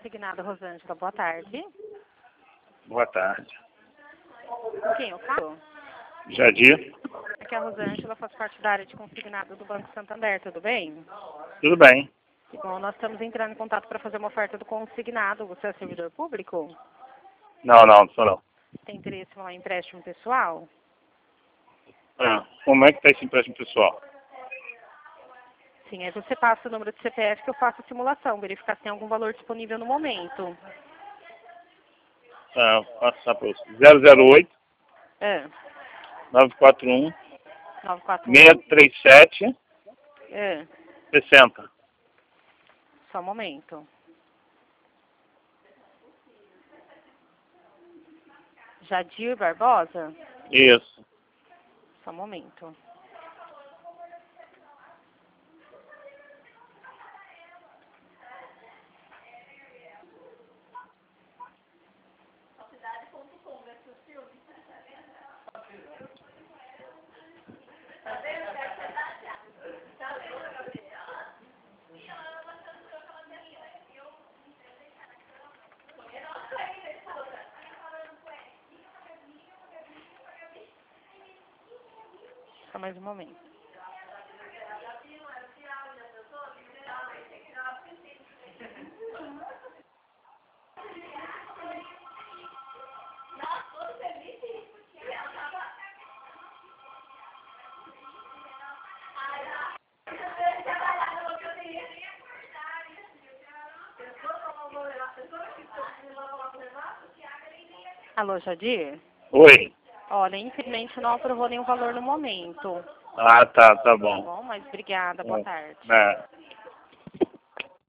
Consignado, Rosângela, boa tarde. Boa tarde. Com quem eu falo? Jadir? Aqui é a Rosângela, faço parte da área de consignado do Banco Santander, tudo bem? Tudo bem. Que bom, nós estamos entrando em contato para fazer uma oferta do consignado. Você é servidor público? Não sou não. Tem interesse em um empréstimo pessoal? Como é que está esse empréstimo pessoal? Sim, aí você passa o número de CPF que eu faço a simulação, verificar se tem algum valor disponível no momento. Passar para você. 008 É, 941 941. 637 É, 60. só um momento. Jadir Barbosa? Isso. Só um momento. Só mais um momento. Alô, Jadir? Oi. Olha, infelizmente não aprovou nenhum valor no momento. Tá Tá bom. bom? Mas obrigada, boa tarde. É.